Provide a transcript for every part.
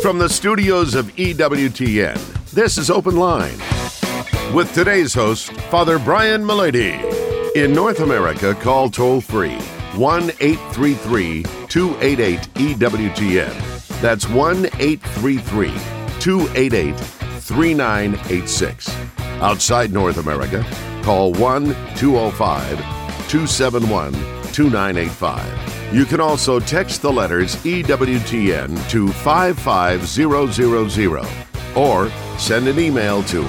From the studios of EWTN, this is Open Line. With today's host, Father Brian Mullady. In North America, call toll-free 1-833-288-EWTN. That's 1-833-288-3986. Outside North America, call 1-205-271-2985. You can also text the letters EWTN to 55000 or send an email to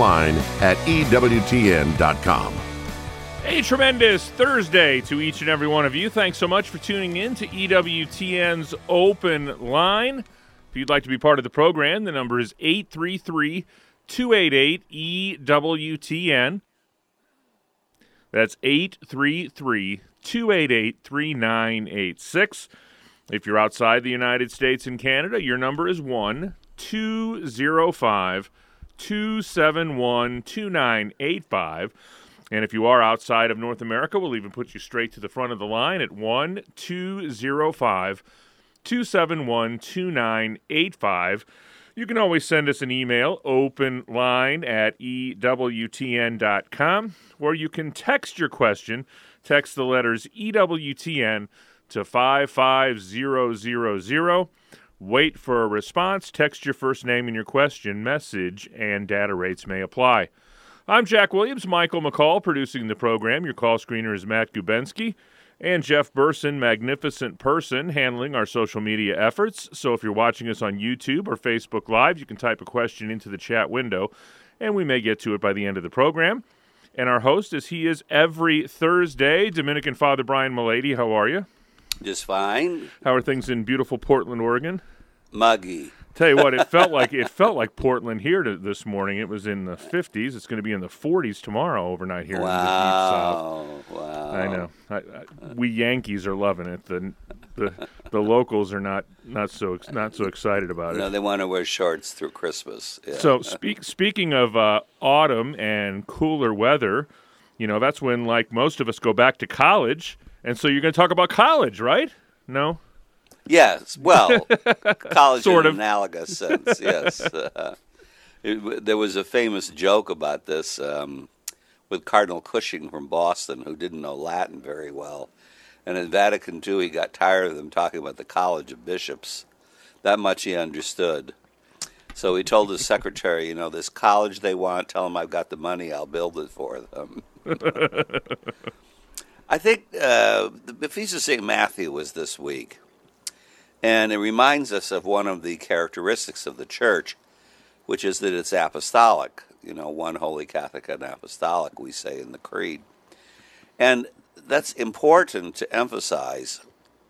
openline@ewtn.com. A tremendous Thursday to each and every one of you. Thanks so much for tuning in to EWTN's Open Line. If you'd like to be part of the program, the number is 833-288-EWTN. That's 833-288-3986. If you're outside the United States and Canada, your number is 1-205-271-2985. And if you are outside of North America, we'll even put you straight to the front of the line at 1-205-271-2985. You can always send us an email, openline@ewtn.com, or you can text your question. Text the letters EWTN to 55000. Wait for a response. Text your first name and your question. Message and data rates may apply. I'm Jack Williams. Michael McCall producing the program. Your call screener is Matt Gubensky. And Jeff Burson, magnificent person, handling our social media efforts. So if you're watching us on YouTube or Facebook Live, you can type a question into the chat window, and we may get to it by the end of the program. And our host, as he is every Thursday, Dominican Father Brian Mullady. How are you? Just fine. How are things in beautiful Portland, Oregon? Muggy. Tell you what, it felt like Portland here this morning. It was in the 50s. It's going to be in the 40s tomorrow overnight here in the deep south. Wow. I know. We Yankees are loving it. The locals are not so excited about it. No, they want to wear shorts through Christmas. Yeah. So speaking of autumn and cooler weather, that's when, like most of us, go back to college. And so you're going to talk about college, right? No? Yes. Well, college Sort in of. an analogous sense, yes. There was a famous joke about this with Cardinal Cushing from Boston, who didn't know Latin very well. And in Vatican II, he got tired of them talking about the College of Bishops. That much he understood. So he told his secretary, this college they want, tell them I've got the money, I'll build it for them. I think the Feast of St. Matthew was this week. And it reminds us of one of the characteristics of the Church, which is that it's apostolic. One Holy Catholic and Apostolic, we say in the Creed. And that's important to emphasize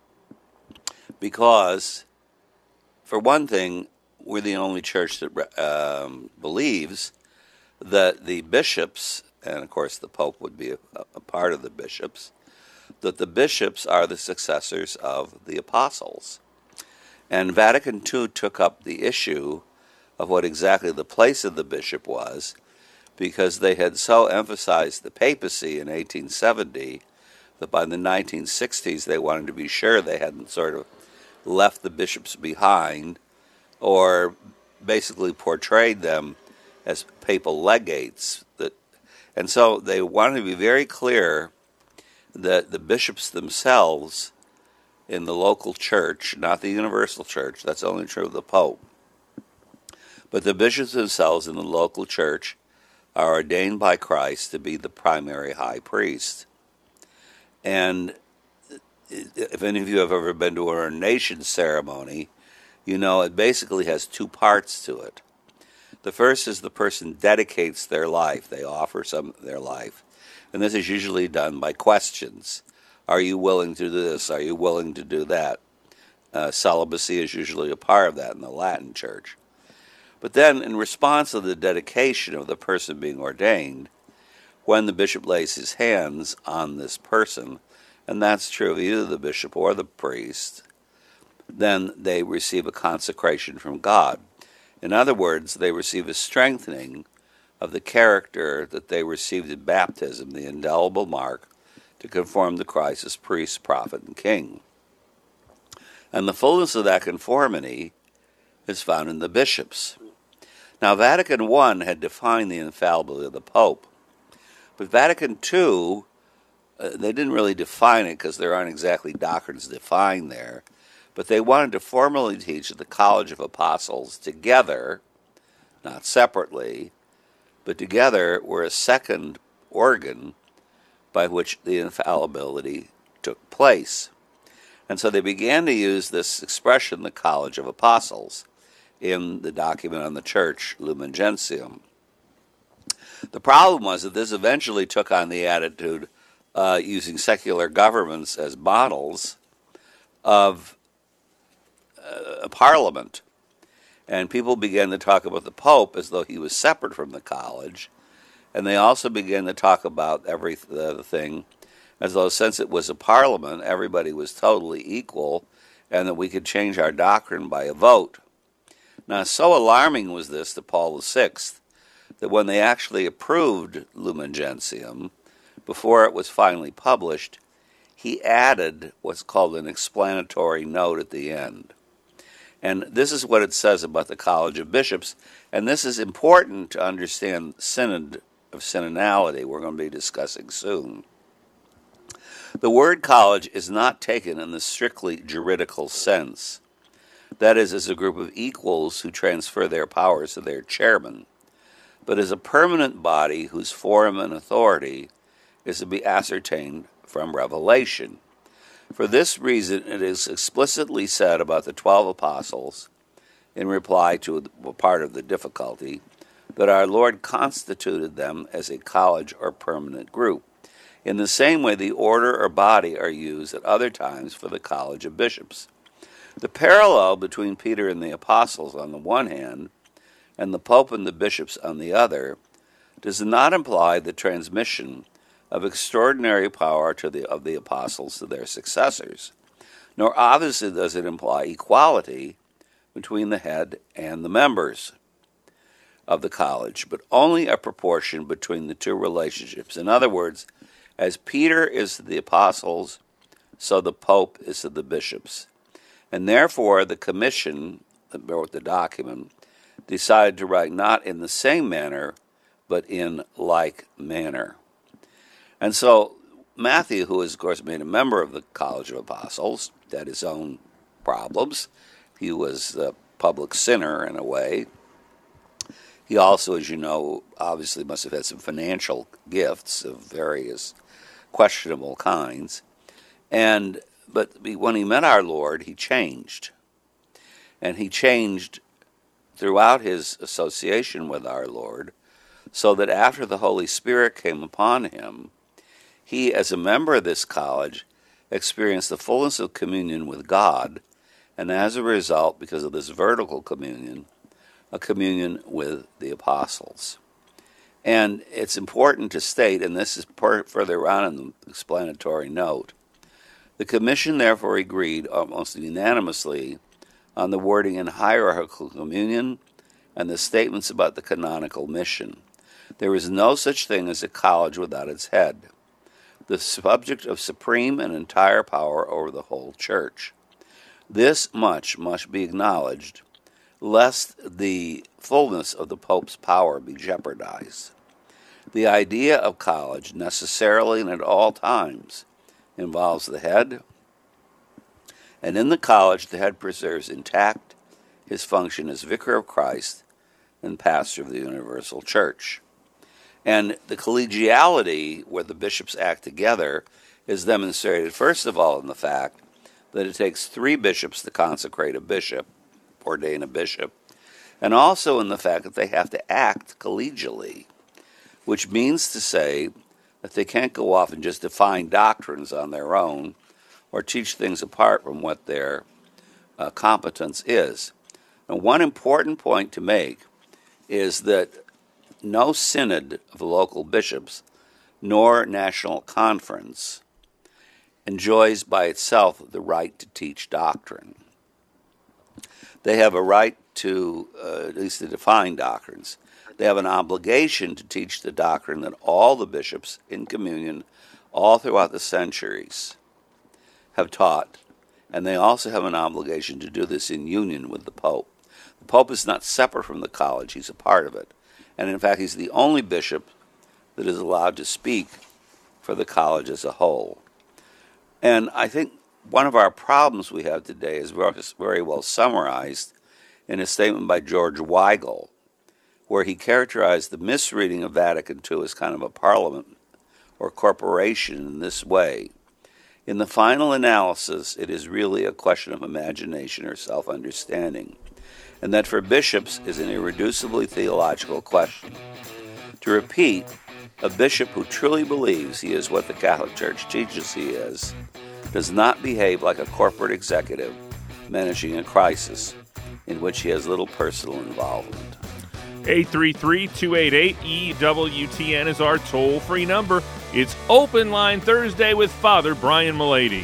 because, for one thing, we're the only church that believes that the bishops, and of course the Pope would be a part of the bishops, that the bishops are the successors of the apostles. And Vatican II took up the issue of what exactly the place of the bishop was, because they had so emphasized the papacy in 1870 that by the 1960s they wanted to be sure they hadn't sort of left the bishops behind or basically portrayed them as papal legates. And so they wanted to be very clear that the bishops themselves in the local church, not the universal church, that's only true of the Pope, but the bishops themselves in the local church are ordained by Christ to be the primary high priest. And if any of you have ever been to an ordination ceremony, it basically has two parts to it. The first is the person dedicates their life. They offer some of their life. And this is usually done by questions. Are you willing to do this? Are you willing to do that? Celibacy is usually a part of that in the Latin Church. But then, in response to the dedication of the person being ordained, when the bishop lays his hands on this person, and that's true of either the bishop or the priest, then they receive a consecration from God. In other words, they receive a strengthening of the character that they received in baptism, the indelible mark, to conform to Christ as priest, prophet, and king. And the fullness of that conformity is found in the bishops. Now, Vatican I had defined the infallibility of the Pope, but Vatican II, they didn't really define it because there aren't exactly doctrines defined there, but they wanted to formally teach that the College of Apostles together, not separately, but together were a second organ by which the infallibility took place. And so they began to use this expression, the College of Apostles, in the document on the Church, Lumen Gentium. The problem was that this eventually took on the attitude using secular governments as models of a parliament. And people began to talk about the Pope as though he was separate from the college. And they also began to talk about everything as though, since it was a parliament, everybody was totally equal and that we could change our doctrine by a vote. Now, so alarming was this to Paul VI that when they actually approved Lumen Gentium, before it was finally published, he added what's called an explanatory note at the end. And this is what it says about the College of Bishops, and this is important to understand synod of synodality we're going to be discussing soon. The word college is not taken in the strictly juridical sense, that is, as a group of equals who transfer their powers to their chairman, but as a permanent body whose form and authority is to be ascertained from revelation. For this reason, it is explicitly said about the 12 apostles, in reply to a part of the difficulty, that our Lord constituted them as a college or permanent group. In the same way, the order or body are used at other times for the College of Bishops. The parallel between Peter and the apostles on the one hand, and the Pope and the bishops on the other, does not imply the transmission of extraordinary power of the apostles to their successors, nor obviously does it imply equality between the head and the members of the college, but only a proportion between the two relationships. In other words, as Peter is to the apostles, so the Pope is to the bishops. And therefore, the commission that wrote the document decided to write not in the same manner, but in like manner. And so Matthew, who is, of course, made a member of the College of Apostles, had his own problems. He was a public sinner in a way. He also, as you know, obviously must have had some financial gifts of various questionable kinds. But when he met our Lord, he changed. And he changed throughout his association with our Lord, so that after the Holy Spirit came upon him, he, as a member of this college, experienced the fullness of communion with God, and as a result, because of this vertical communion, a communion with the apostles. And it's important to state, and this is further on in the explanatory note, the commission therefore agreed almost unanimously on the wording in hierarchical communion and the statements about the canonical mission. There is no such thing as a college without its head, the subject of supreme and entire power over the whole church. This much must be acknowledged, lest the fullness of the Pope's power be jeopardized. The idea of college necessarily and at all times involves the head, and in the college the head preserves intact his function as vicar of Christ and pastor of the universal church. And the collegiality where the bishops act together is demonstrated, first of all, in the fact that it takes 3 bishops to consecrate a bishop, ordain a bishop, and also in the fact that they have to act collegially, which means to say that they can't go off and just define doctrines on their own or teach things apart from what their competence is. And one important point to make is that no synod of local bishops nor national conference enjoys by itself the right to teach doctrine. They have a right to, at least to define doctrines. They have an obligation to teach the doctrine that all the bishops in communion all throughout the centuries have taught, and they also have an obligation to do this in union with the Pope. The Pope is not separate from the college. He's a part of it. And in fact, he's the only bishop that is allowed to speak for the college as a whole. And I think one of our problems we have today is very well summarized in a statement by George Weigel, where he characterized the misreading of Vatican II as kind of a parliament or corporation in this way. In the final analysis, it is really a question of imagination or self-understanding, and that for bishops is an irreducibly theological question. To repeat, a bishop who truly believes he is what the Catholic Church teaches he is does not behave like a corporate executive managing a crisis in which he has little personal involvement. 833-288-EWTN is our toll-free number. It's Open Line Thursday with Father Brian Mullady.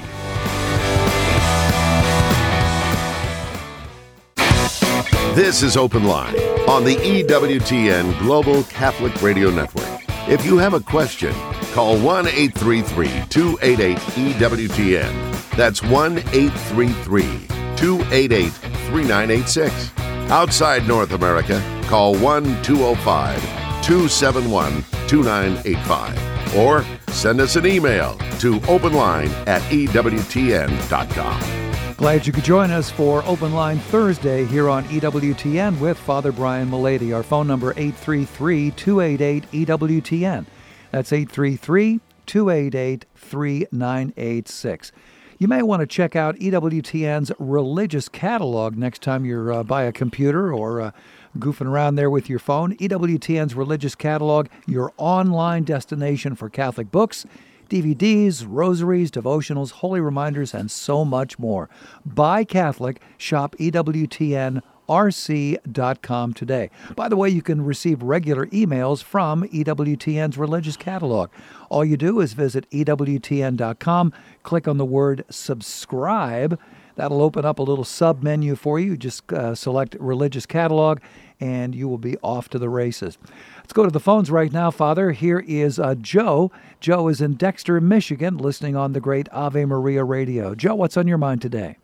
This is Open Line on the EWTN Global Catholic Radio Network. If you have a question, call 1-833-288-EWTN. That's 1-833-288-3986. Outside North America, call 1-205-271-2985. Or send us an email to openline@EWTN.com. Glad you could join us for Open Line Thursday here on EWTN with Father Brian Mullady. Our phone number 833-288-EWTN. That's 833-288-3986. You may want to check out EWTN's religious catalog next time you're by a computer or goofing around there with your phone. EWTN's religious catalog, your online destination for Catholic books, DVDs, rosaries, devotionals, holy reminders, and so much more. Buy Catholic, shop EWTNRC.com today. By the way, you can receive regular emails from EWTN's religious catalog. All you do is visit EWTN.com, click on the word subscribe. That'll open up a little sub-menu for you. Just select religious catalog, and you will be off to the races. Let's go to the phones right now, Father. Here is Joe. Joe is in Dexter, Michigan, listening on the great Ave Maria radio. Joe, what's on your mind today?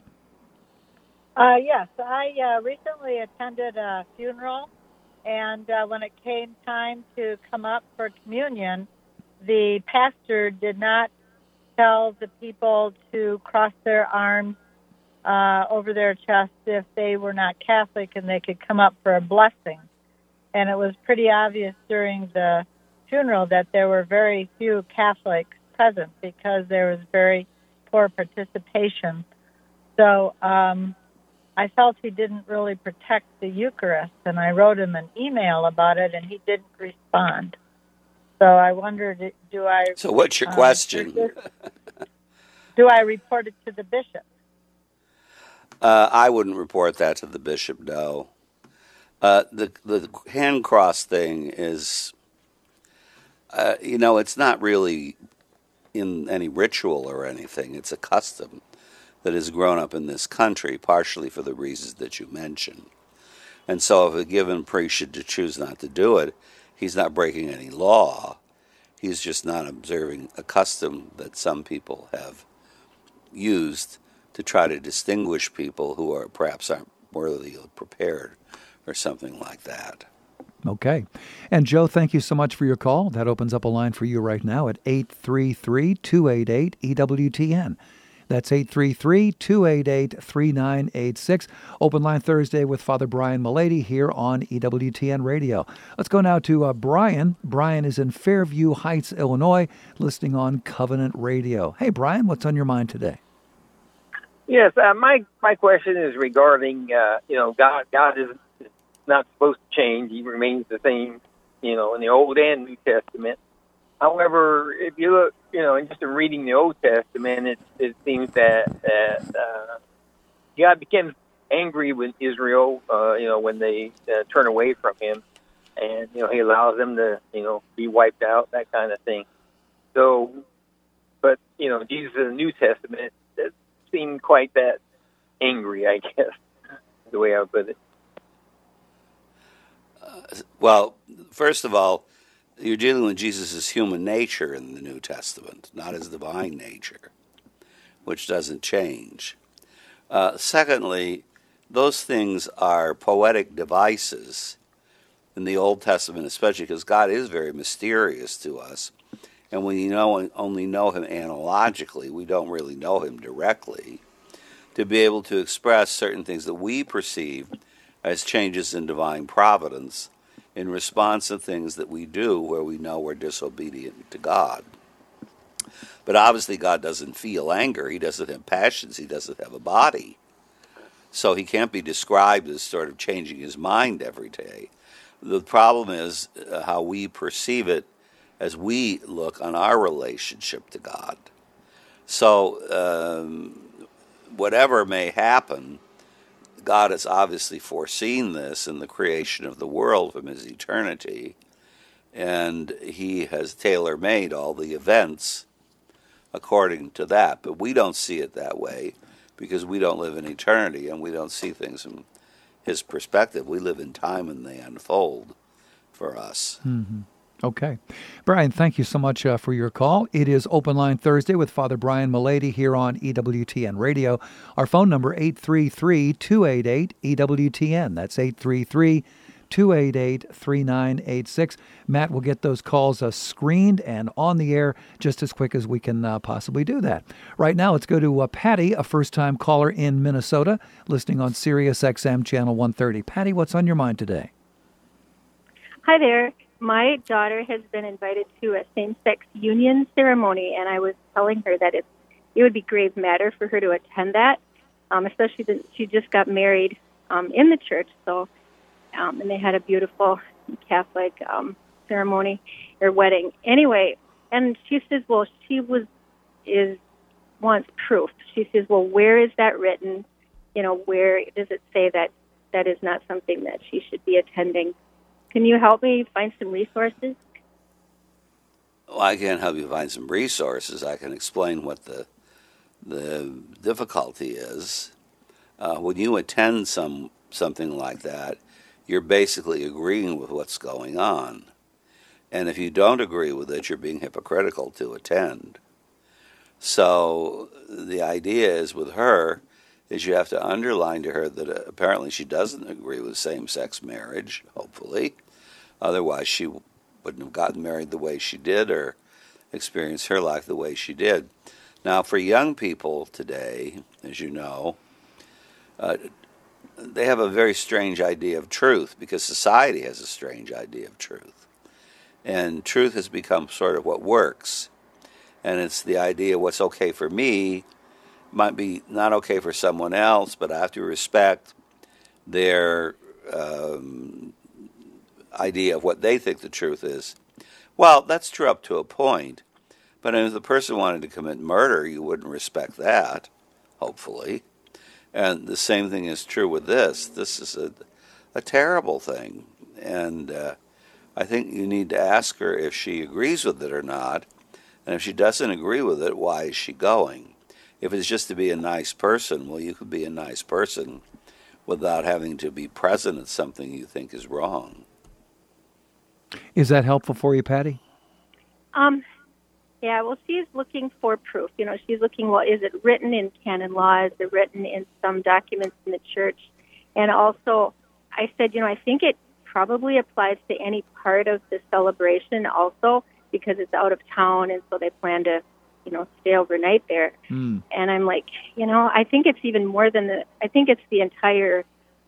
Yes, I recently attended a funeral, and when it came time to come up for communion, the pastor did not tell the people to cross their arms over their chest if they were not Catholic and they could come up for a blessing. And it was pretty obvious during the funeral that there were very few Catholics present because there was very poor participation. So I felt he didn't really protect the Eucharist, and I wrote him an email about it, and he didn't respond. So I wondered, do I... So what's your question? Do I report it to the bishop? I wouldn't report that to the bishop, no. The hand cross thing is, it's not really in any ritual or anything. It's a custom that has grown up in this country, partially for the reasons that you mentioned. And so if a given priest should choose not to do it, he's not breaking any law. He's just not observing a custom that some people have used to try to distinguish people who are perhaps aren't worthily prepared or something like that. Okay. And Joe, thank you so much for your call. That opens up a line for you right now at 833-288-EWTN. That's 833-288-3986. Open Line Thursday with Father Brian Mullady here on EWTN Radio. Let's go now to Brian. Brian is in Fairview Heights, Illinois, listening on Covenant Radio. Hey, Brian, what's on your mind today? Yes, my question is regarding, God is not supposed to change. He remains the same, in the Old and New Testament. However, if you look, just in reading the Old Testament, it seems that God became angry with Israel, when they turn away from Him, and He allows them to, be wiped out, that kind of thing. So, but Jesus in the New Testament seemed quite that angry, I guess, the way I would put it. Well, first of all, you're dealing with Jesus' human nature in the New Testament, not his divine nature, which doesn't change. Secondly, those things are poetic devices in the Old Testament, especially because God is very mysterious to us. And we only know him analogically. We don't really know him directly. To be able to express certain things that we perceive as changes in divine providence in response to things that we do where we know we're disobedient to God. But obviously God doesn't feel anger. He doesn't have passions. He doesn't have a body. So he can't be described as sort of changing his mind every day. The problem is how we perceive it as we look on our relationship to God. So whatever may happen, God has obviously foreseen this in the creation of the world from his eternity, and he has tailor-made all the events according to that. But we don't see it that way because we don't live in eternity and we don't see things from his perspective. We live in time and they unfold for us. Mm-hmm. Okay. Brian, thank you so much for your call. It is Open Line Thursday with Father Brian Mullady here on EWTN Radio. Our phone number, 833-288-EWTN. That's 833-288-3986. Matt will get those calls screened and on the air just as quick as we can possibly do that. Right now, let's go to Patty, a first-time caller in Minnesota, listening on Sirius XM Channel 130. Patty, what's on your mind today? Hi there. My daughter has been invited to a same-sex union ceremony, and I was telling her that it would be grave matter for her to attend that, especially that she just got married in the church. So, and they had a beautiful Catholic ceremony or wedding. Anyway, and she says, well, she wants proof. She says, well, where is that written? Where does it say that that is not something that she should be attending? Can you help me find some resources? Well, I can't help you find some resources. I can explain what the difficulty is. When you attend something like that, you're basically agreeing with what's going on. And if you don't agree with it, you're being hypocritical to attend. So the idea is with her is you have to underline to her that apparently she doesn't agree with same-sex marriage, hopefully. Otherwise, she wouldn't have gotten married the way she did or experienced her life the way she did. Now, for young people today, as you know, they have a very strange idea of truth because society has a strange idea of truth. And truth has become sort of what works. And it's the idea what's okay for me might be not okay for someone else, but I have to respect their idea of what they think the truth is. Well, that's true up to a point. But if the person wanted to commit murder, you wouldn't respect that, hopefully. And the same thing is true with this. This is a terrible thing. And I think you need to ask her if she agrees with it or not. And if she doesn't agree with it, why is she going? If it's just to be a nice person, well, you could be a nice person without having to be present at something you think is wrong. Is that helpful for you, Patty? Yeah, well, she's looking for proof. She's looking, well, is it written in canon law? Is it written in some documents in the church? And also, I said, I think it probably applies to any part of the celebration also because it's out of town, and so they plan to, stay overnight there. And I'm like, I think it's even more than I think it's the entire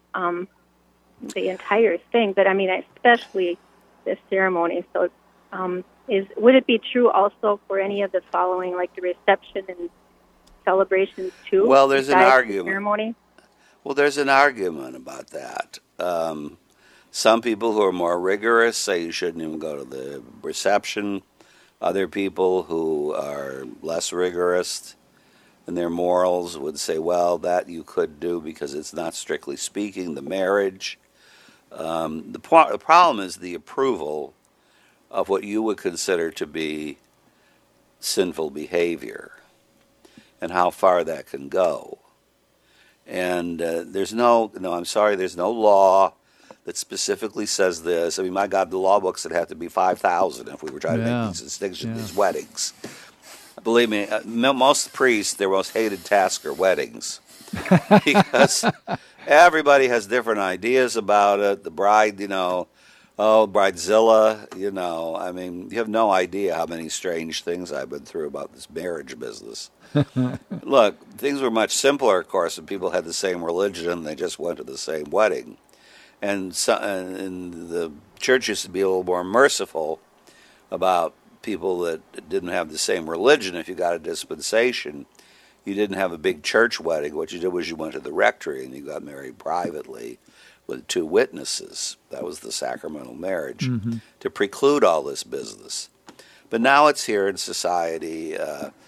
thing. But, I mean, especially this ceremony. So would it be true also for any of the following, like the reception and celebrations too? Well, there's an argument. Ceremony? Well, there's an argument about that. Some people who are more rigorous say you shouldn't even go to the reception. Other people who are less rigorous in their morals would say, well, that you could do because it's not strictly speaking the marriage. The problem is the approval of what you would consider to be sinful behavior and how far that can go. And there's no law that specifically says this. I mean, my God, the law books would have to be 5,000 if we were trying to make these distinctions, these weddings. Believe me, most priests, their most hated task are weddings. Because Everybody has different ideas about it. The bride, Bridezilla, I mean, you have no idea how many strange things I've been through about this marriage business. Look, things were much simpler, of course, and people had the same religion and they just went to the same wedding. And the church used to be a little more merciful about people that didn't have the same religion. If you got a dispensation, you didn't have a big church wedding. What you did was you went to the rectory and you got married privately with 2 witnesses. That was the sacramental marriage, to preclude all this business. But now it's here in society.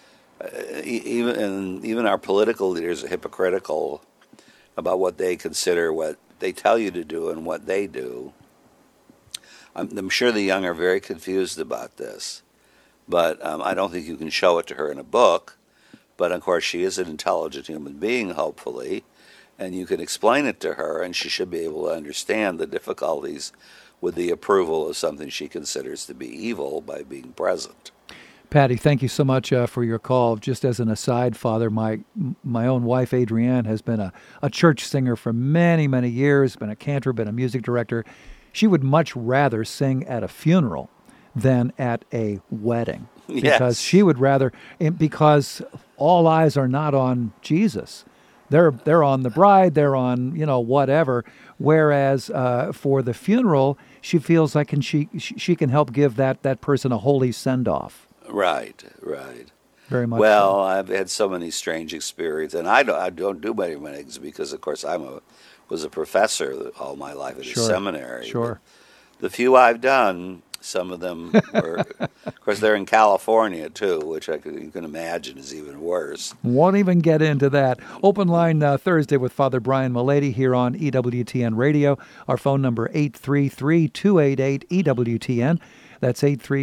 Even our political leaders are hypocritical about what they consider, what they tell you to do and what they do. I'm sure the young are very confused about this, but I don't think you can show it to her in a book. But, of course, she is an intelligent human being, hopefully, and you can explain it to her, and she should be able to understand the difficulties with the approval of something she considers to be evil by being present. Patty, thank you so much for your call. Just as an aside, Father, my own wife, Adrienne, has been a church singer for many, many years, been a cantor, been a music director. She would much rather sing at a funeral than at a wedding. Yes. Because she would rather, because all eyes are not on Jesus. They're on the bride, they're on, whatever. Whereas for the funeral, she feels like she can help give that person a holy send-off. Right. Very much. Well, so. I've had so many strange experiences, and I don't do many weddings because, of course, was a professor all my life at a seminary. Sure. But the few I've done, some of them were, of course, they're in California too, which you can imagine is even worse. Won't even get into that. Open line Thursday with Father Brian Mullady here on EWTN Radio. Our phone number 833-288-EWTN. That's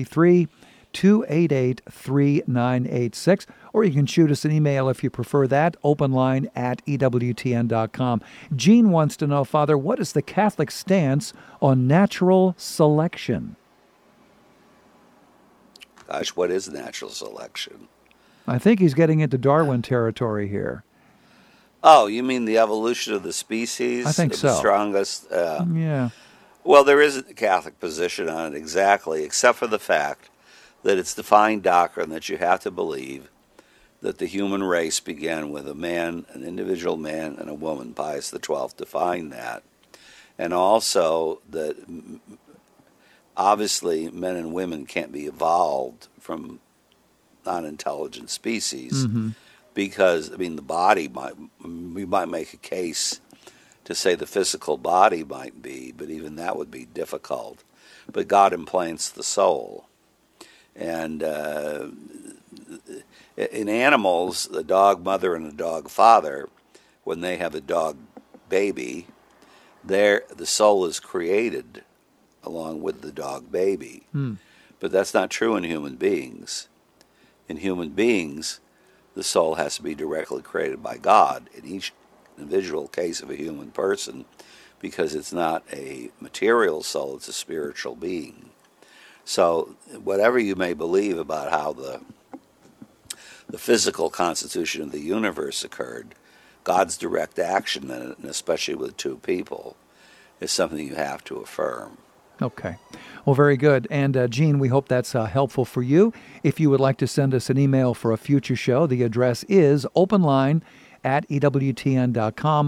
833-288-3986. Or you can shoot us an email if you prefer that, openline@EWTN.com. Jean wants to know, Father, what is the Catholic stance on natural selection? Gosh, what is natural selection? I think he's getting into Darwin territory here. Oh, you mean the evolution of the species? I think so. The strongest? Yeah. Well, there isn't a Catholic position on it exactly, except for the fact that it's defined doctrine that you have to believe that the human race began with a man, an individual man, and a woman. Pius XII defined that. And also that obviously men and women can't be evolved from non-intelligent species because, the body we might make a case to say the physical body might be, but even that would be difficult. But God implants the soul. And in animals, the dog mother and the dog father, when they have a dog baby, the soul is created along with the dog baby. But that's not true in human beings. In human beings, the soul has to be directly created by God in each individual case of a human person, because it's not a material soul, it's a spiritual being. So whatever you may believe about how the physical constitution of the universe occurred, God's direct action in it, and especially with 2 people, is something you have to affirm. Okay. Well, very good. And Gene, we hope that's helpful for you. If you would like to send us an email for a future show, the address is openline@EWTN.com,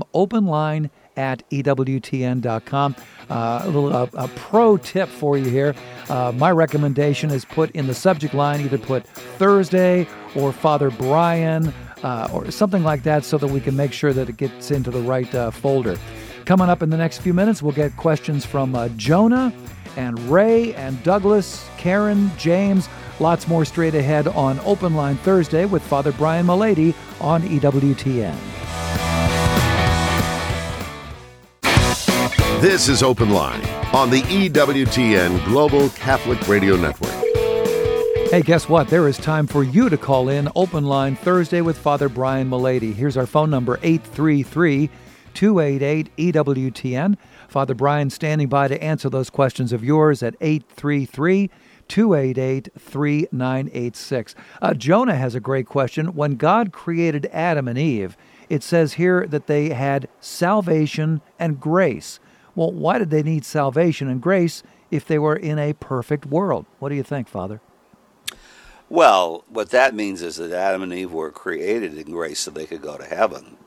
openline@EWTN.com. A little pro tip for you here. My recommendation is put in the subject line, either put Thursday or Father Brian or something like that, so that we can make sure that it gets into the right folder. Coming up in the next few minutes, we'll get questions from Jonah and Ray and Douglas, Karen, James. Lots more straight ahead on Open Line Thursday with Father Brian Mullady on EWTN. This is Open Line on the EWTN Global Catholic Radio Network. Hey, guess what? There is time for you to call in Open Line Thursday with Father Brian Mullady. Here's our phone number, 833-288-EWTN. Father Brian standing by to answer those questions of yours at 833-288-3986. Jonah has a great question. When God created Adam and Eve, it says here that they had salvation and grace. Well, why did they need salvation and grace if they were in a perfect world? What do you think, Father? Well, what that means is that Adam and Eve were created in grace so they could go to heaven.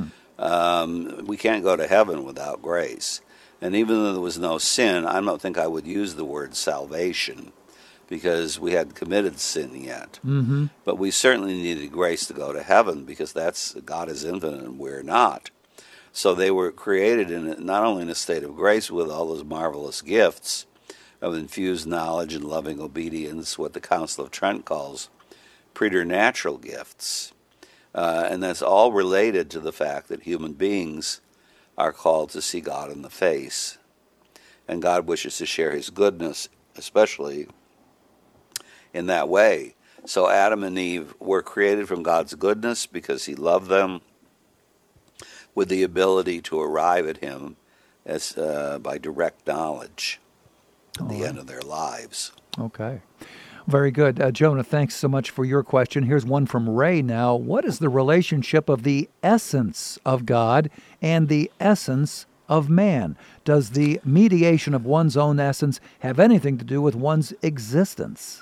We can't go to heaven without grace. And even though there was no sin, I don't think I would use the word salvation because we hadn't committed sin yet. But we certainly needed grace to go to heaven because God is infinite and we're not. So they were created not only in a state of grace with all those marvelous gifts of infused knowledge and loving obedience, what the Council of Trent calls preternatural gifts. And that's all related to the fact that human beings are called to see God in the face. And God wishes to share his goodness, especially in that way. So Adam and Eve were created from God's goodness because he loved them, with the ability to arrive at him as by direct knowledge at the end of their lives. Okay. Very good. Jonah, thanks so much for your question. Here's one from Ray now. What is the relationship of the essence of God and the essence of man? Does the mediation of one's own essence have anything to do with one's existence?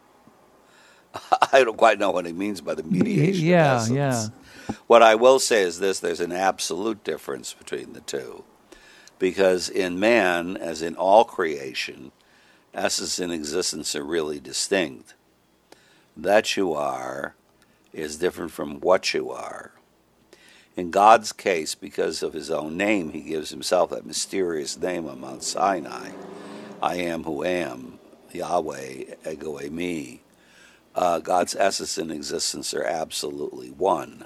I don't quite know what he means by the mediation of essence. Yeah. What I will say is this, there's an absolute difference between the two. Because in man, as in all creation, essence and existence are really distinct. That you are is different from what you are. In God's case, because of his own name, he gives himself that mysterious name on Mount Sinai. I am who am, Yahweh, Ego Eimi. God's essence and existence are absolutely one.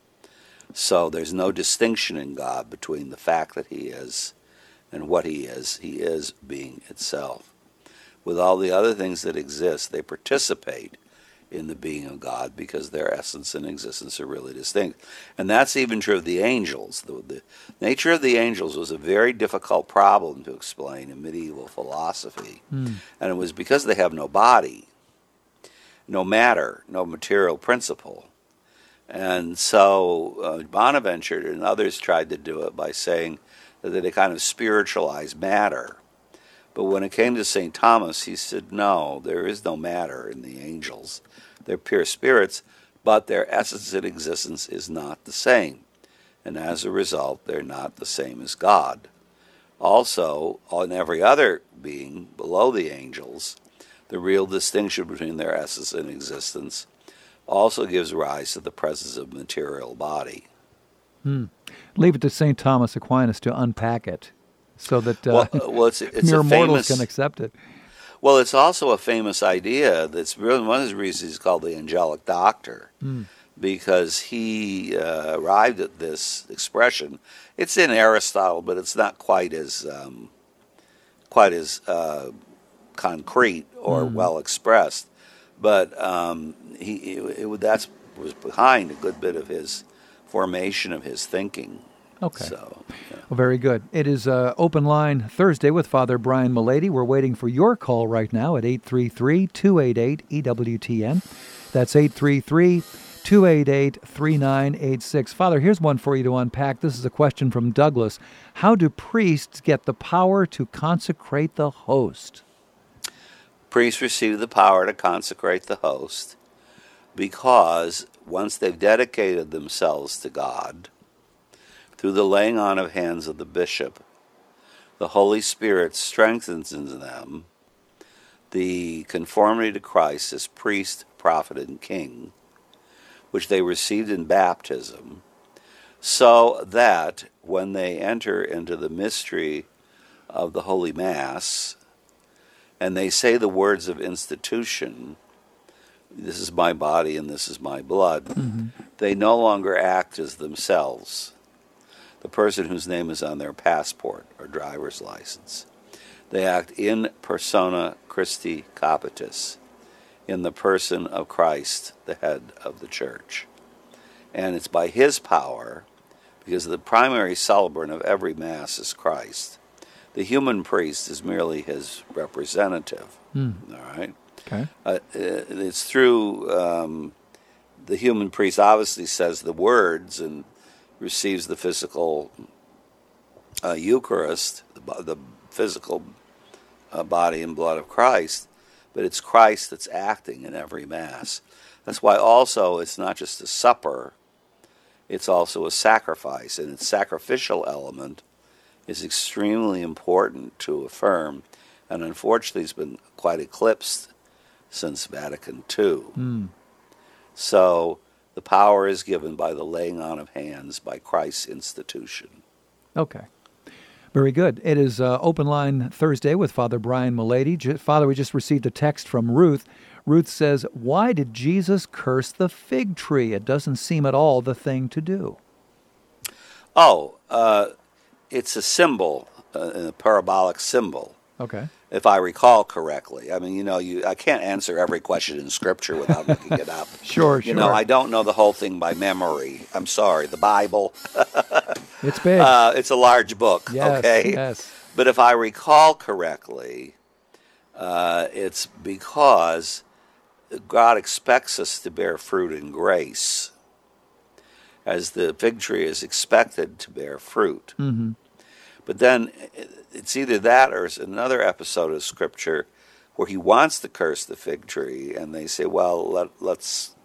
So there's no distinction in God between the fact that he is and what he is. He is being itself. With all the other things that exist, they participate in the being of God because their essence and existence are really distinct. And that's even true of the angels. The nature of the angels was a very difficult problem to explain in medieval philosophy. And it was because they have no body, no matter, no material principle. And so Bonaventure and others tried to do it by saying that they kind of spiritualized matter. But when it came to St. Thomas, he said, no, there is no matter in the angels. They're pure spirits, but their essence and existence is not the same. And as a result, they're not the same as God. Also, on every other being below the angels, the real distinction between their essence and existence also gives rise to the presence of material body. Leave it to St. Thomas Aquinas to unpack it so that it's mere a mortals can accept it. Well, it's also a famous idea. That's really one of the reasons he's called the angelic doctor, because he arrived at this expression. It's in Aristotle, but it's not quite as concrete or well expressed. But that was behind a good bit of his formation of his thinking. Okay. So, yeah. Well, very good. It is Open Line Thursday with Father Brian Mullady. We're waiting for your call right now at 833-288-EWTN. That's 833-288-3986. Father, here's one for you to unpack. This is a question from Douglas. How do priests get the power to consecrate the host? Priests receive the power to consecrate the host because once they've dedicated themselves to God, through the laying on of hands of the bishop, the Holy Spirit strengthens in them the conformity to Christ as priest, prophet, and king, which they received in baptism, so that when they enter into the mystery of the Holy Mass, and they say the words of institution, this is my body and this is my blood, they no longer act as themselves, the person whose name is on their passport or driver's license. They act in persona Christi Capitis, in the person of Christ, the head of the church. And it's by his power, because the primary celebrant of every Mass is Christ. The human priest is merely his representative. All right? Okay. It's through the human priest obviously says the words, and receives the physical Eucharist, the physical body and blood of Christ, but it's Christ that's acting in every Mass. That's why also it's not just a supper, it's also a sacrifice, and its sacrificial element is extremely important to affirm, and unfortunately it's been quite eclipsed since Vatican II. So the power is given by the laying on of hands by Christ's institution. Okay. Very good. It is Open Line Thursday with Father Brian Mullady. Father, we just received a text from Ruth. Ruth says, why did Jesus curse the fig tree? It doesn't seem at all the thing to do. It's a symbol, a parabolic symbol. Okay. If I recall correctly. I mean, I can't answer every question in Scripture without looking it up. Sure. I don't know the whole thing by memory. I'm sorry. The Bible. It's big. It's a large book, yes, okay? Yes. But if I recall correctly, it's because God expects us to bear fruit in grace, as the fig tree is expected to bear fruit. Mm-hmm. But then it's either that or it's another episode of Scripture where he wants to curse the fig tree, and they say, well, let's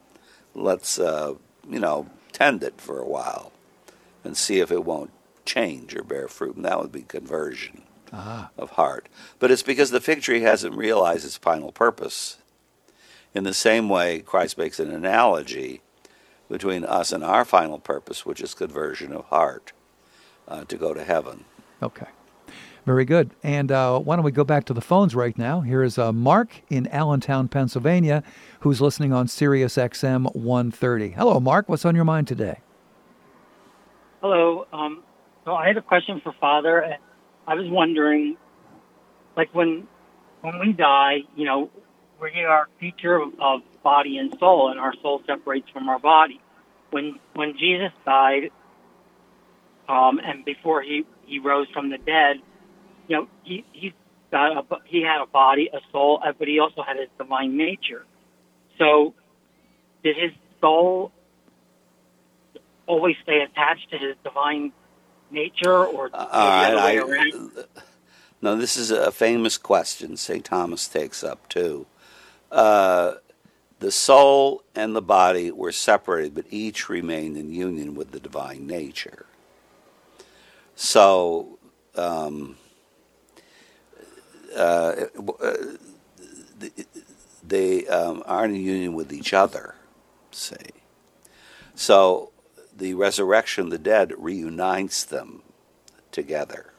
tend it for a while and see if it won't change or bear fruit, and that would be conversion of heart. But it's because the fig tree hasn't realized its final purpose. In the same way, Christ makes an analogy between us and our final purpose, which is conversion of heart, to go to heaven. Okay. Very good. And why don't we go back to the phones right now? Here is Mark in Allentown, Pennsylvania, who's listening on Sirius XM 130. Hello, Mark. What's on your mind today? Hello. So I had a question for Father, and I was wondering, like when we die, we are a creature of body and soul, and our soul separates from our body. When Jesus died, and before he rose from the dead, he had a body, a soul, but he also had his divine nature. So, did his soul always stay attached to his divine nature, or the other way around? No, this is a famous question St. Thomas takes up too. The soul and the body were separated, but each remained in union with the divine nature. So, they are in union with each other, see. So, the resurrection of the dead reunites them together.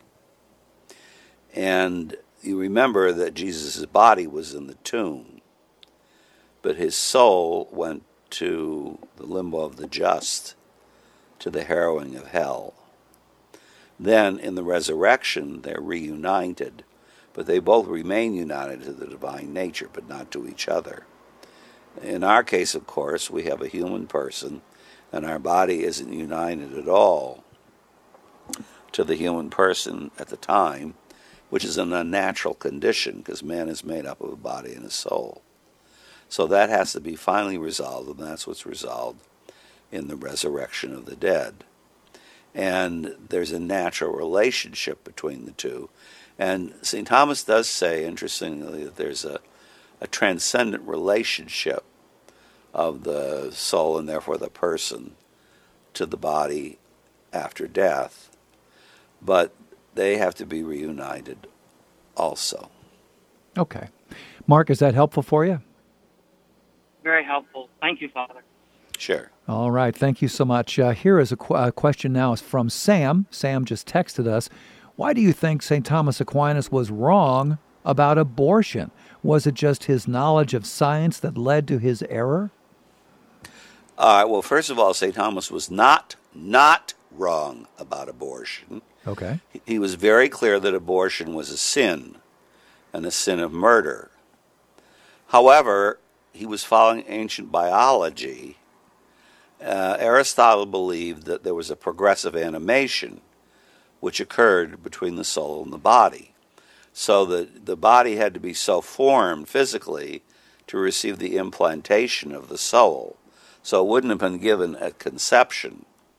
And you remember that Jesus' body was in the tomb, but his soul went to the limbo of the just, to the harrowing of hell. Then, in the resurrection, they're reunited, but they both remain united to the divine nature, but not to each other. In our case, of course, we have a human person, and our body isn't united at all to the human person at the time, which is an unnatural condition, because man is made up of a body and a soul. So that has to be finally resolved, and that's what's resolved in the resurrection of the dead. And there's a natural relationship between the two. And St. Thomas does say, interestingly, that there's a transcendent relationship of the soul and therefore the person to the body after death. But they have to be reunited also. Okay. Mark, is that helpful for you? Very helpful. Thank you, Father. Sure. All right. Thank you so much. Here is a question now from Sam. Sam just texted us. Why do you think St. Thomas Aquinas was wrong about abortion? Was it just his knowledge of science that led to his error? Well, first of all, St. Thomas was not wrong about abortion. Okay. He was very clear that abortion was a sin, and a sin of murder. However, he was following ancient biology. Aristotle believed that there was a progressive animation which occurred between the soul and the body. So the body had to be so formed physically to receive the implantation of the soul. So it wouldn't have been given at conception.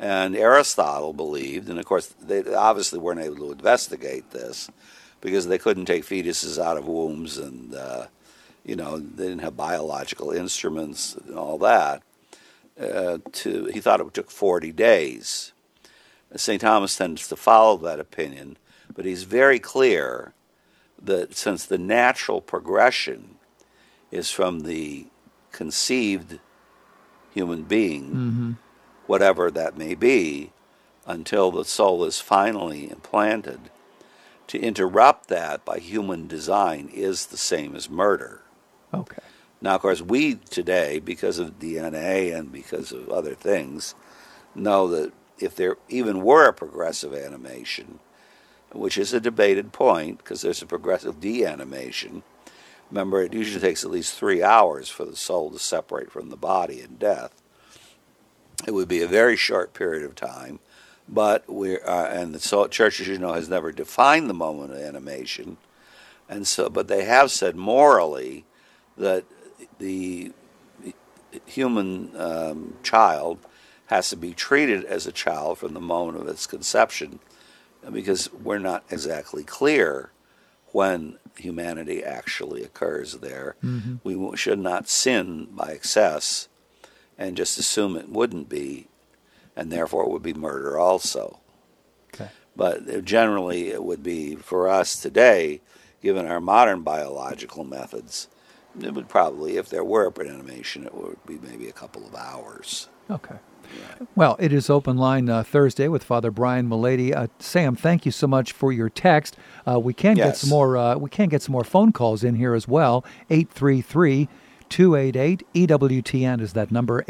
And Aristotle believed, and of course they obviously weren't able to investigate this because they couldn't take fetuses out of wombs, and they didn't have biological instruments and all that. He thought it took 40 days. St. Thomas tends to follow that opinion, but he's very clear that since the natural progression is from the conceived human being, whatever that may be, until the soul is finally implanted, to interrupt that by human design is the same as murder. Okay. Now, of course, we today, because of DNA and because of other things, know that if there even were a progressive animation, which is a debated point because there's a progressive de-animation, remember, it usually takes at least 3 hours for the soul to separate from the body in death. It would be a very short period of time, but and the Church, as you know, has never defined the moment of animation, but they have said morally that the human child has to be treated as a child from the moment of its conception, because we're not exactly clear when humanity actually occurs there. We should not sin by excess and just assume it wouldn't be, and therefore it would be murder also. Okay. But generally it would be, for us today, given our modern biological methods, it would probably, if there were an animation, it would be maybe a couple of hours. Okay. Well, it is Open Line Thursday with Father Brian Mullady. Sam, thank you so much for your text. We can get some more. We can get some more phone calls in here as well. 833-288-EWTN is that number.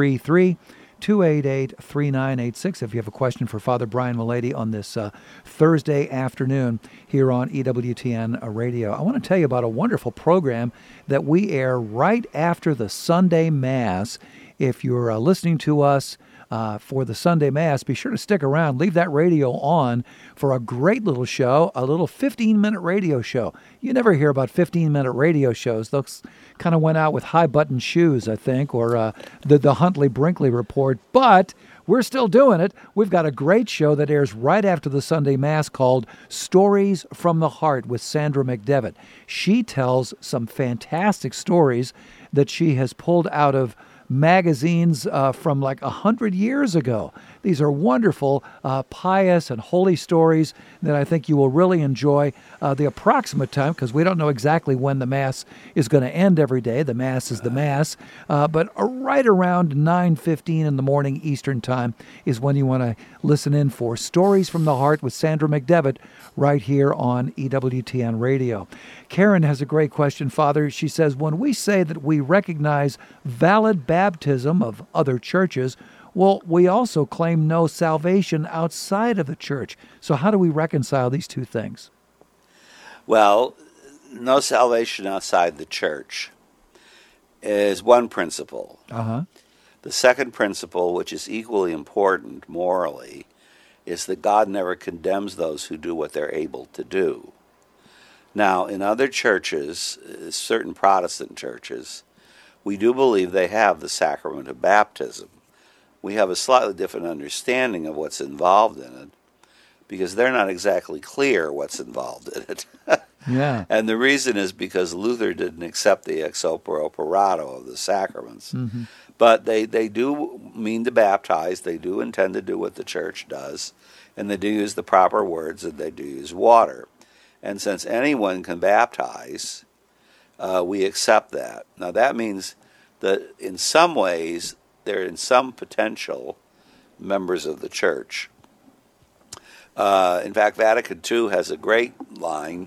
833-288-3986. If you have a question for Father Brian Mullady on this Thursday afternoon here on EWTN Radio, I want to tell you about a wonderful program that we air right after the Sunday Mass. If you're listening to us for the Sunday Mass, be sure to stick around. Leave that radio on for a great little show, a little 15-minute radio show. You never hear about 15-minute radio shows. Those kind of went out with high-button shoes, I think, or the Huntley-Brinkley Report. But we're still doing it. We've got a great show that airs right after the Sunday Mass called Stories from the Heart with Sandra McDevitt. She tells some fantastic stories that she has pulled out of magazines from like 100 years ago. These are wonderful, pious and holy stories that I think you will really enjoy. The approximate time, because we don't know exactly when the Mass is going to end every day. The Mass is the Mass. But right around 9:15 in the morning Eastern Time is when you want to listen in for Stories from the Heart with Sandra McDevitt right here on EWTN Radio. Karen has a great question, Father. She says, when we say that we recognize valid baptism of other churches, well, we also claim no salvation outside of the church. So how do we reconcile these two things? Well, no salvation outside the church is one principle. The second principle, which is equally important morally, is that God never condemns those who do what they're able to do. Now, in other churches, certain Protestant churches, we do believe they have the sacrament of baptism. We have a slightly different understanding of what's involved in it, because they're not exactly clear what's involved in it. Yeah. And the reason is because Luther didn't accept the ex opere operato of the sacraments. But they do mean to baptize. They do intend to do what the church does. And they do use the proper words, and they do use water. And since anyone can baptize, we accept that. Now that means that in some ways, they're in some potential members of the church. In fact, Vatican II has a great line.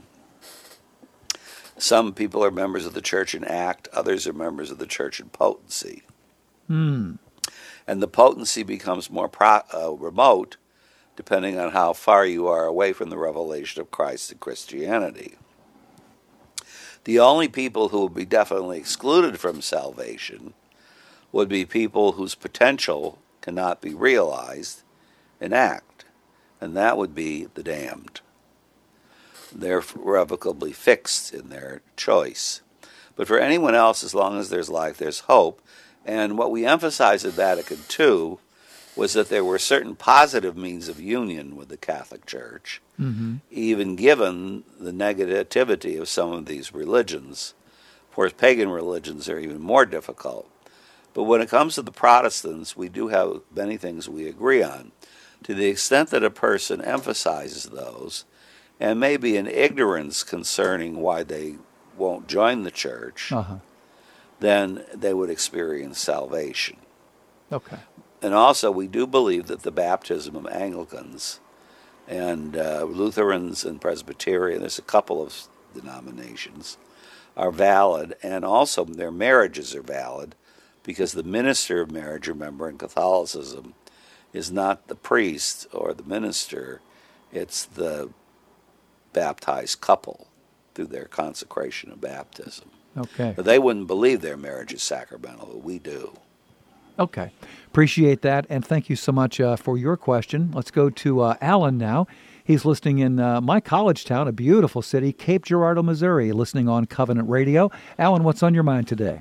Some people are members of the church in act, others are members of the church in potency. And the potency becomes more remote depending on how far you are away from the revelation of Christ and Christianity. The only people who would be definitely excluded from salvation would be people whose potential cannot be realized in act, and that would be the damned. They're irrevocably fixed in their choice. But for anyone else, as long as there's life, there's hope. And what we emphasize at Vatican II was that there were certain positive means of union with the Catholic Church, even given the negativity of some of these religions. Of course, pagan religions are even more difficult. But when it comes to the Protestants, we do have many things we agree on. To the extent that a person emphasizes those, and maybe in ignorance concerning why they won't join the church, then they would experience salvation. Okay. And also, we do believe that the baptism of Anglicans and Lutherans and Presbyterian, there's a couple of denominations, are valid, and also their marriages are valid, because the minister of marriage, remember, in Catholicism, is not the priest or the minister, it's the baptized couple through their consecration of baptism. Okay. But they wouldn't believe their marriage is sacramental, but we do. Okay. Appreciate that, and thank you so much for your question. Let's go to Alan now. He's listening in my college town, a beautiful city, Cape Girardeau, Missouri, listening on Covenant Radio. Alan, what's on your mind today?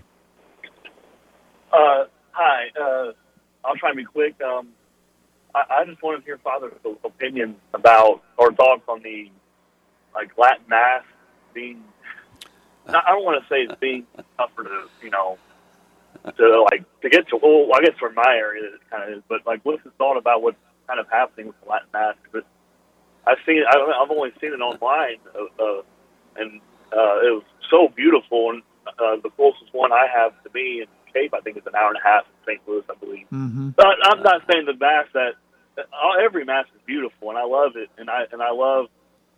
Hi. I'll try and be quick. I just wanted to hear Father's opinion about, or thoughts on the, Latin Mass being, I don't want to say it's being tougher to, to get to, well, I guess for my area it kind of is, but what's his thought about what's kind of happening with the Latin Mass? Because I've only seen it online, and it was so beautiful, and the closest one I have to me in Cape, I think it's an hour and a half in St. Louis, I believe. But I'm not saying the Mass that every Mass is beautiful, and I love it, and I love,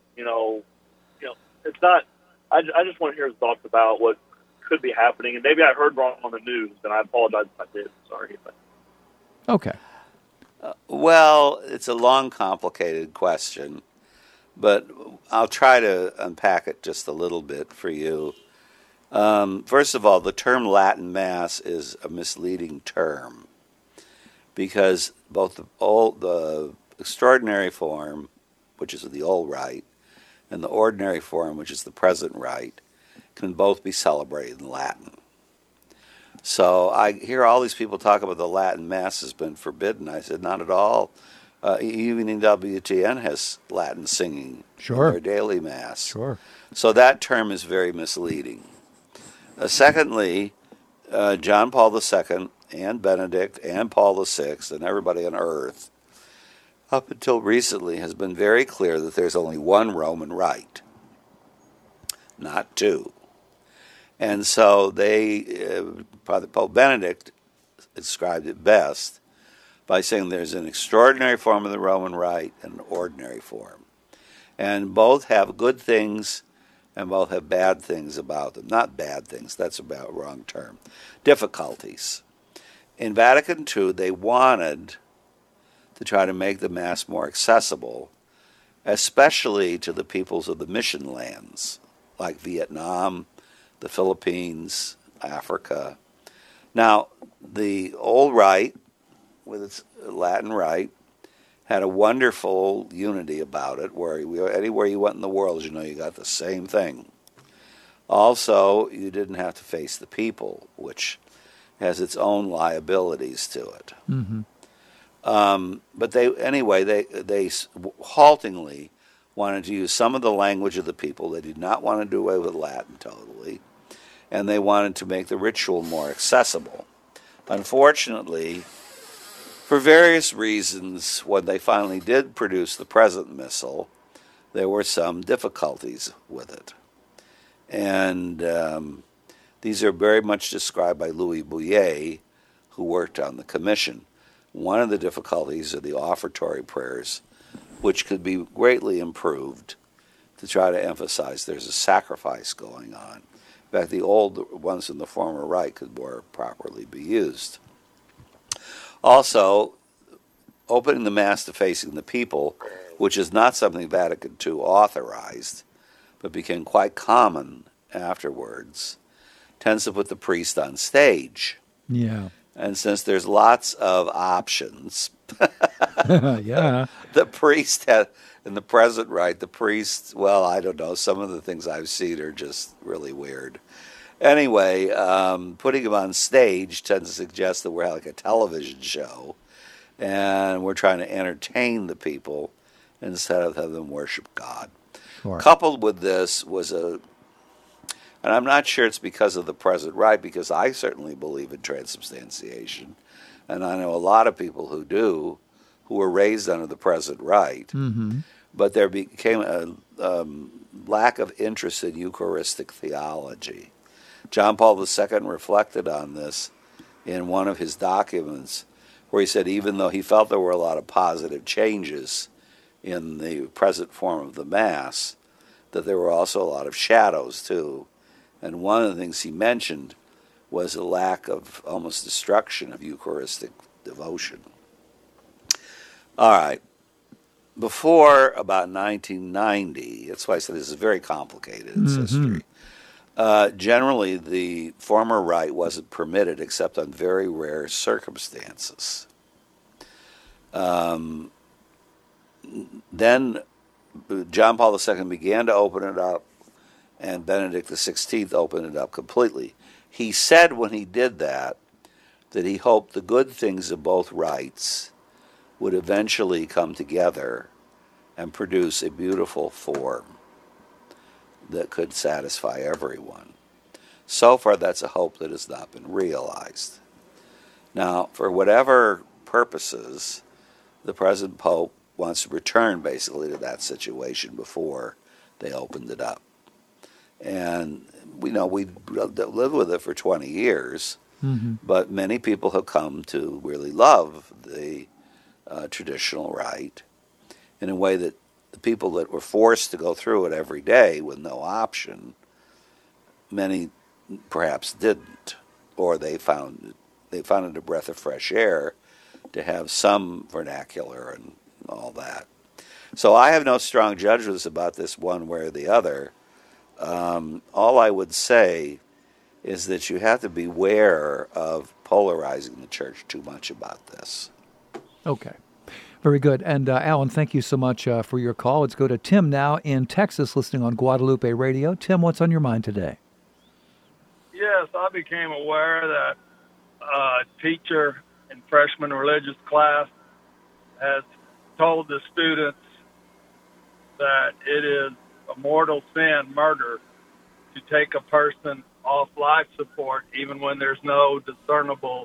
it's not. I just want to hear his thoughts about what could be happening, and maybe I heard wrong on the news, and I apologize if I did. Sorry. Okay. Well, it's a long, complicated question, but I'll try to unpack it just a little bit for you. First of all, the term Latin Mass is a misleading term, because both the extraordinary form, which is the old rite, and the ordinary form, which is the present rite, can both be celebrated in Latin. So I hear all these people talk about the Latin Mass has been forbidden. I said, not at all. Even in WTN has Latin singing in their daily Mass. Sure. So that term is very misleading. Secondly, John Paul II and Benedict and Paul VI and everybody on earth, up until recently, has been very clear that there's only one Roman rite, not two. And so Pope Benedict described it best by saying there's an extraordinary form of the Roman rite and an ordinary form. And both have good things and both have bad things about them. Not bad things, that's about a wrong term. Difficulties. In Vatican II, they wanted to try to make the Mass more accessible, especially to the peoples of the mission lands, like Vietnam, the Philippines, Africa. Now, the old rite, with its Latin rite, had a wonderful unity about it, where anywhere you went in the world, you got the same thing. Also, you didn't have to face the people, which has its own liabilities to it. But they haltingly wanted to use some of the language of the people. They did not want to do away with Latin totally, and they wanted to make the ritual more accessible. Unfortunately, for various reasons, when they finally did produce the present missal, there were some difficulties with it. And these are very much described by Louis Bouillet, who worked on the commission. One of the difficulties are the offertory prayers, which could be greatly improved to try to emphasize there's a sacrifice going on. In fact, the old ones in the former rite could more properly be used. Also, opening the Mass to facing the people, which is not something Vatican II authorized, but became quite common afterwards, tends to put the priest on stage. Yeah. And since there's lots of options, yeah, the priest had, in the present rite, the priest, well, I don't know, some of the things I've seen are just really weird. Anyway, putting him on stage tends to suggest that we're like a television show, and we're trying to entertain the people instead of have them worship God. Sure. Coupled with this was and I'm not sure it's because of the present right, because I certainly believe in transubstantiation, and I know a lot of people who do, who were raised under the present right, but there became a lack of interest in Eucharistic theology. John Paul II reflected on this in one of his documents, where he said even though he felt there were a lot of positive changes in the present form of the Mass, that there were also a lot of shadows too. And one of the things he mentioned was a lack of, almost destruction of Eucharistic devotion. All right. Before about 1990, that's why I said this is very complicated, its history. Generally, the former rite wasn't permitted except on very rare circumstances. Then John Paul II began to open it up, and Benedict XVI opened it up completely. He said when he did that he hoped the good things of both rites would eventually come together and produce a beautiful form that could satisfy everyone. So far, that's a hope that has not been realized. Now, for whatever purposes, the present Pope wants to return basically to that situation before they opened it up. And we know we've lived with it for 20 years, but many people have come to really love the traditional rite in a way that the people that were forced to go through it every day with no option, many perhaps didn't, or they found it a breath of fresh air to have some vernacular and all that. So I have no strong judgments about this one way or the other. All I would say is that you have to beware of polarizing the church too much about this. Okay. Very good. And Alan, thank you so much for your call. Let's go to Tim now in Texas, listening on Guadalupe Radio. Tim, what's on your mind today? Yes, I became aware that a teacher in freshman religious class has told the students that it is a mortal sin, murder, to take a person off life support even when there's no discernible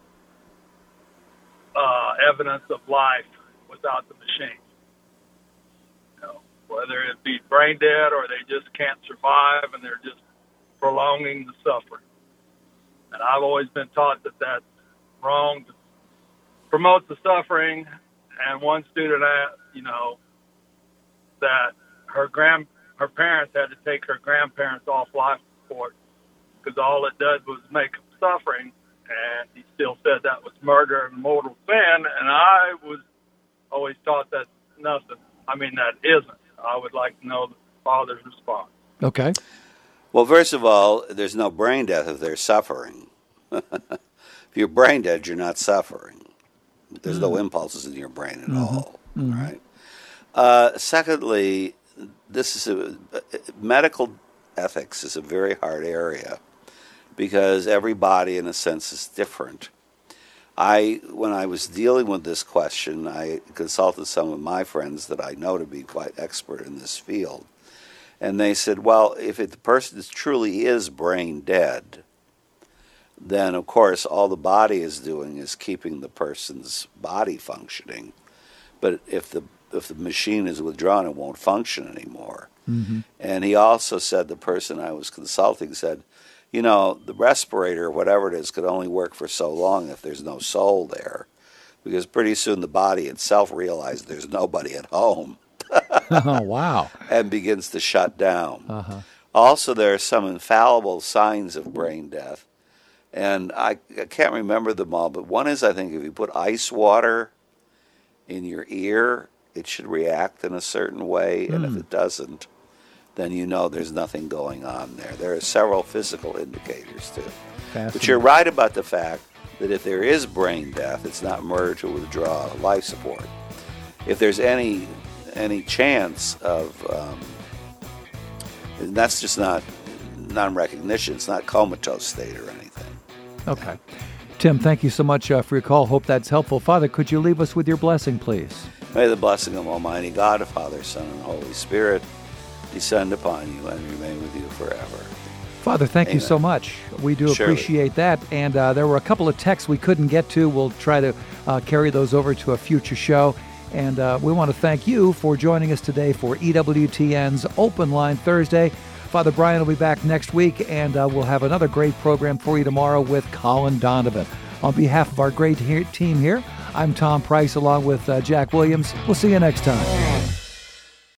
evidence of life without the machine. You know, whether it be brain dead or they just can't survive and they're just prolonging the suffering. And I've always been taught that that's wrong, to promote the suffering. And one student, that her parents had to take her grandparents off life support because all it did was make them suffering. And he still said that was murder and mortal sin. And I was always taught that nothing. I mean, that isn't. I would like to know the father's response. Okay. Well, first of all, there's no brain death if they're suffering. If you're brain dead, you're not suffering. There's no impulses in your brain at all, right? Secondly, this is medical ethics is a very hard area because every body, in a sense, is different. When I was dealing with this question, I consulted some of my friends that I know to be quite expert in this field. And they said, well, if the person truly is brain dead, then, of course, all the body is doing is keeping the person's body functioning. But if the machine is withdrawn, it won't function anymore. And he also said, the person I was consulting said, the respirator, whatever it is, could only work for so long if there's no soul there. Because pretty soon the body itself realizes there's nobody at home. Oh, wow. And begins to shut down. Also, there are some infallible signs of brain death. And I can't remember them all, but one is, I think, if you put ice water in your ear, it should react in a certain way. And if it doesn't, then there's nothing going on there. There are several physical indicators, too. But you're right about the fact that if there is brain death, it's not murder to withdraw life support. If there's any chance of, and that's just not non-recognition, it's not comatose state or anything. Okay. Tim, thank you so much for your call. Hope that's helpful. Father, could you leave us with your blessing, please? May the blessing of Almighty God, the Father, Son, and Holy Spirit descend upon you and remain with you forever. Father, thank you Amen. so much. We do appreciate that. And there were a couple of texts we couldn't get to. We'll try to carry those over to a future show. And we want to thank you for joining us today for EWTN's Open Line Thursday. Father Brian will be back next week, and we'll have another great program for you tomorrow with Colin Donovan. On behalf of our great team here, I'm Tom Price along with Jack Williams. We'll see you next time.